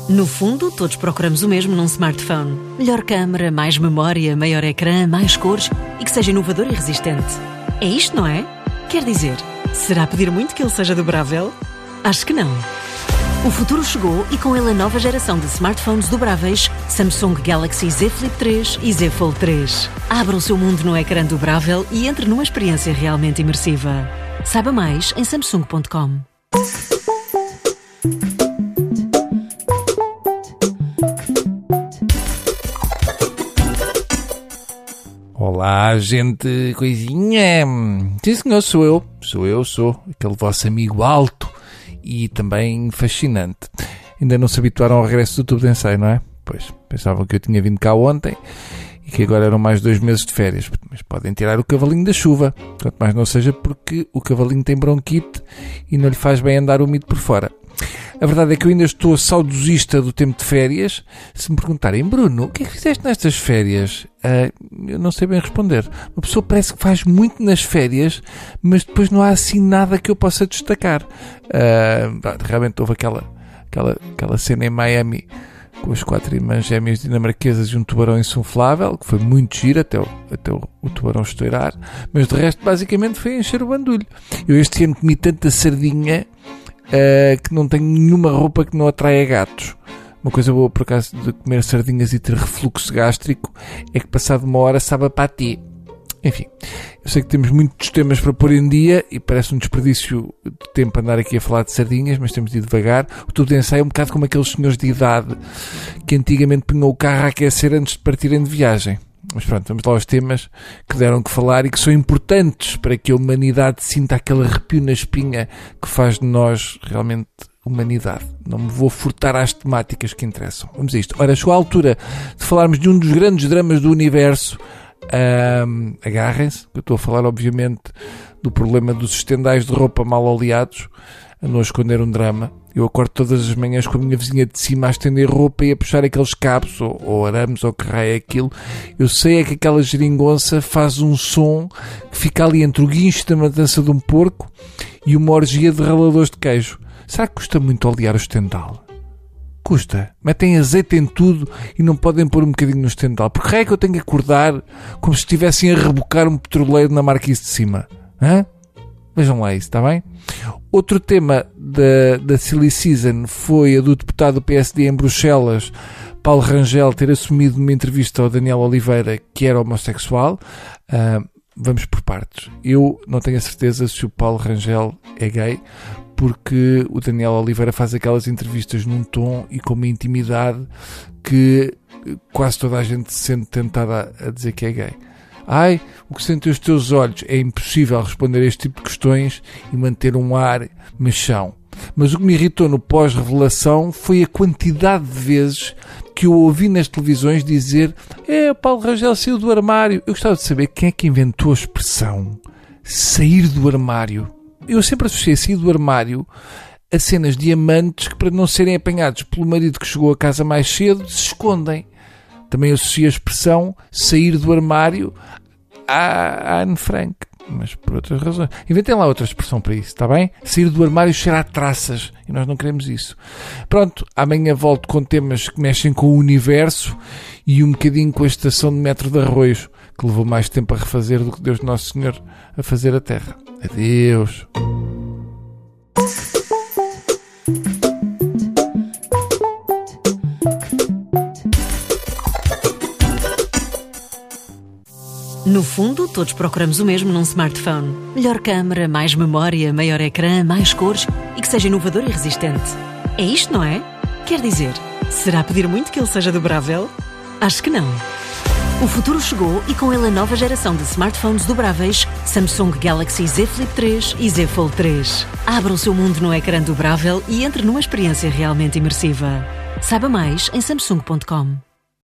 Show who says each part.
Speaker 1: No fundo, todos procuramos o mesmo num smartphone. Melhor câmara, mais memória, maior ecrã, mais cores e que seja inovador e resistente. É isto, não é? Quer dizer, será pedir muito que ele seja dobrável? Acho que não. O futuro chegou e com ele a nova geração de smartphones dobráveis Samsung Galaxy Z Flip 3 e Z Fold 3. Abra o seu mundo no ecrã dobrável e entre numa experiência realmente imersiva. Saiba mais em samsung.com.
Speaker 2: Olá, gente, coisinha. Sim, senhor, sou aquele vosso amigo alto e também fascinante. Ainda não se habituaram ao regresso do Tubo de Ensaio, não é? Pois, pensavam que eu tinha vindo cá ontem e que agora eram mais 2 meses de férias. Mas podem tirar o cavalinho da chuva, quanto mais não seja porque o cavalinho tem bronquite e não lhe faz bem andar úmido por fora. A verdade é que eu ainda estou saudosista do tempo de férias. Se me perguntarem, Bruno, o que é que fizeste nestas férias? Eu não sei bem responder. Uma pessoa parece que faz muito nas férias, mas depois não há assim nada que eu possa destacar. Realmente houve aquela cena em Miami com as 4 irmãs gêmeas dinamarquesas e um tubarão insuflável, que foi muito giro até o tubarão estourar, mas de resto basicamente foi encher o bandulho. Eu este ano comi tanta sardinha que não tenho nenhuma roupa que não atraia gatos. Uma coisa boa, por acaso, de comer sardinhas e ter refluxo gástrico é que passado uma hora sabe a pati. Enfim, eu sei que temos muitos temas para pôr em dia e parece um desperdício de tempo andar aqui a falar de sardinhas, mas temos de ir devagar. O Tubo de Ensaio é um bocado como aqueles senhores de idade que antigamente punham o carro a aquecer antes de partirem de viagem. Mas pronto, vamos lá aos temas que deram que falar e que são importantes para que a humanidade sinta aquele arrepio na espinha que faz de nós realmente humanidade. Não me vou furtar às temáticas que interessam. Vamos a isto. Ora, chegou a altura de falarmos de um dos grandes dramas do universo. Agarrem-se, eu estou a falar obviamente do problema dos estendais de roupa mal oleados. Andam a esconder um drama. Eu acordo todas as manhãs com a minha vizinha de cima a estender roupa e a puxar aqueles cabos, ou arames, ou que raio é aquilo. Eu sei é que aquela geringonça faz um som que fica ali entre o guincho da matança de um porco e uma orgia de raladores de queijo. Será que custa muito olear o estendal? Custa. Metem azeite em tudo e não podem pôr um bocadinho no estendal. Porque raio é que eu tenho que acordar como se estivessem a rebocar um petroleiro na marquise de cima? Hã? Vejam lá isso, está bem? Outro tema da Silly Season foi a do deputado do PSD em Bruxelas, Paulo Rangel, ter assumido numa entrevista ao Daniel Oliveira que era homossexual. Vamos por partes. Eu não tenho a certeza se o Paulo Rangel é gay, porque o Daniel Oliveira faz aquelas entrevistas num tom e com uma intimidade que quase toda a gente se sente tentada a dizer que é gay. Ai, o que sentem os teus olhos? É impossível responder a este tipo de questões e manter um ar machão. Mas o que me irritou no pós-revelação foi a quantidade de vezes que eu ouvi nas televisões dizer o Paulo Rangel saiu do armário. Eu gostava de saber quem é que inventou a expressão sair do armário. Eu sempre associei sair do armário a cenas de amantes que, para não serem apanhados pelo marido que chegou a casa mais cedo, se escondem. Também associo a expressão sair do armário à Anne Frank, mas por outras razões. Inventem lá outra expressão para isso, está bem? Sair do armário cheirar traças, e nós não queremos isso. Pronto, amanhã volto com temas que mexem com o universo e um bocadinho com a estação de metro de Arroios, que levou mais tempo a refazer do que Deus Nosso Senhor a fazer a Terra. Adeus.
Speaker 1: No fundo, todos procuramos o mesmo num smartphone. Melhor câmara, mais memória, maior ecrã, mais cores e que seja inovador e resistente. É isto, não é? Quer dizer, será pedir muito que ele seja dobrável? Acho que não. O futuro chegou e com ele a nova geração de smartphones dobráveis Samsung Galaxy Z Flip 3 e Z Fold 3. Abra o seu mundo no ecrã dobrável e entre numa experiência realmente imersiva. Saiba mais em samsung.com.